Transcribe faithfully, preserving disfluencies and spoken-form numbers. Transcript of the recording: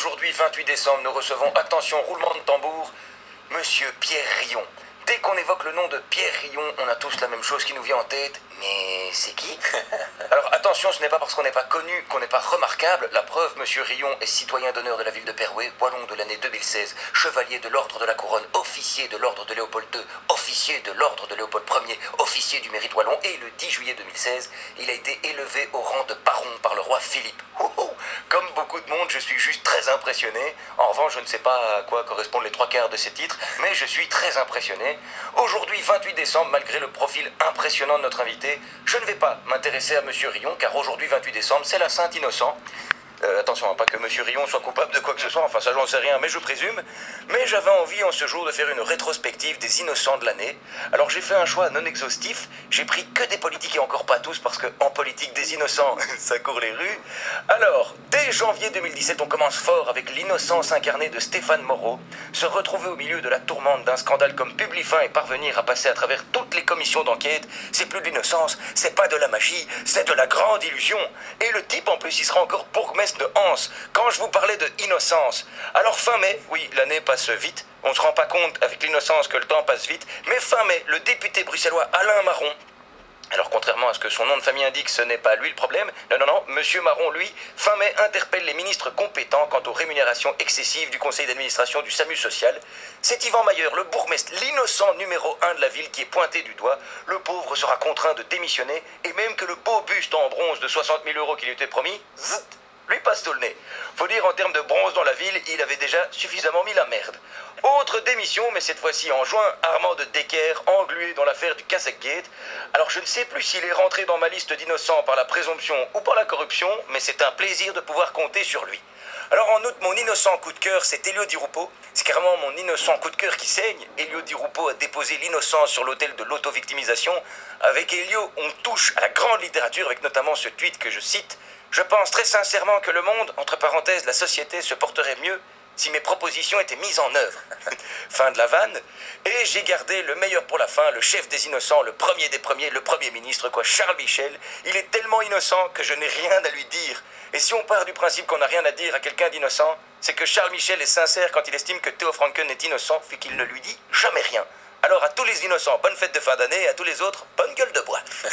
Aujourd'hui, vingt-huit décembre, nous recevons, attention, roulement de tambour, Monsieur Pierre Rion. Dès qu'on évoque le nom de Pierre Rion, on a tous la même chose qui nous vient en tête. Mais c'est qui? Alors attention, ce n'est pas parce qu'on n'est pas connu qu'on n'est pas remarquable. La preuve, Monsieur Rion est citoyen d'honneur de la ville de Perouet, wallon de l'année deux mille seize, chevalier de l'ordre de la Couronne, officier de l'ordre de Léopold deux, officier de l'ordre de Léopold premier, officier du mérite wallon, et le dix juillet deux mille seize, il a été élevé au rang de baron par le roi Philippe. Oh, oh. Comme beaucoup de monde, je suis juste très impressionné. En revanche, je ne sais pas à quoi correspondent les trois quarts de ces titres, mais je suis très impressionné. Aujourd'hui, vingt-huit décembre, malgré le profil impressionnant de notre invité, je ne vais pas m'intéresser à Monsieur Rion, car aujourd'hui, vingt-huit décembre, c'est la Saint-Innocent. Euh, attention, hein, pas que Monsieur Rion soit coupable de quoi que ce soit, enfin ça j'en sais rien, mais je présume. Mais j'avais envie en ce jour de faire une rétrospective des innocents de l'année. Alors j'ai fait un choix non exhaustif, j'ai pris que des politiques et encore pas tous, parce qu'en politique des innocents, ça court les rues. Alors, dès janvier deux mille dix-sept, on commence fort avec l'innocence incarnée de Stéphane Moreau. Se retrouver au milieu de la tourmente d'un scandale comme Publifin et parvenir à passer à travers toutes les commissions d'enquête, c'est plus de l'innocence, c'est pas de la magie, c'est de la grande illusion. Et le type en plus, il sera encore bourgmestre de Anse, quand je vous parlais de innocence. Alors fin mai, oui, l'année passe vite, on se rend pas compte avec l'innocence que le temps passe vite, mais fin mai, le député bruxellois Alain Marron, alors contrairement à ce que son nom de famille indique, ce n'est pas lui le problème, non non non, Monsieur Marron, lui, fin mai, interpelle les ministres compétents quant aux rémunérations excessives du conseil d'administration du SAMU social. C'est Yvan Mayer, le bourgmestre, l'innocent numéro un de la ville qui est pointé du doigt. Le pauvre sera contraint de démissionner, et même que le beau buste en bronze de soixante mille euros qui lui était promis, zut, lui passe tout le nez. Faut dire, en termes de bronze dans la ville, il avait déjà suffisamment mis la merde. Autre démission, mais cette fois-ci en juin, Armand de Decker, englué dans l'affaire du Cassac-Gate. Alors je ne sais plus s'il est rentré dans ma liste d'innocents par la présomption ou par la corruption, mais c'est un plaisir de pouvoir compter sur lui. Alors en août, mon innocent coup de cœur, c'est Elio Di Rupo. C'est carrément mon innocent coup de cœur qui saigne. Elio Di Rupo a déposé l'innocence sur l'autel de l'auto-victimisation. Avec Elio, on touche à la grande littérature, avec notamment ce tweet que je cite. Je pense très sincèrement que le monde, entre parenthèses la société, se porterait mieux si mes propositions étaient mises en œuvre. Fin de la vanne. Et j'ai gardé le meilleur pour la fin, le chef des innocents, le premier des premiers, le premier ministre, quoi, Charles Michel. Il est tellement innocent que je n'ai rien à lui dire. Et si on part du principe qu'on n'a rien à dire à quelqu'un d'innocent, c'est que Charles Michel est sincère quand il estime que Theo Franken est innocent, fait qu'il ne lui dit jamais rien. Alors à tous les innocents, bonne fête de fin d'année, et à tous les autres, bonne gueule de bois.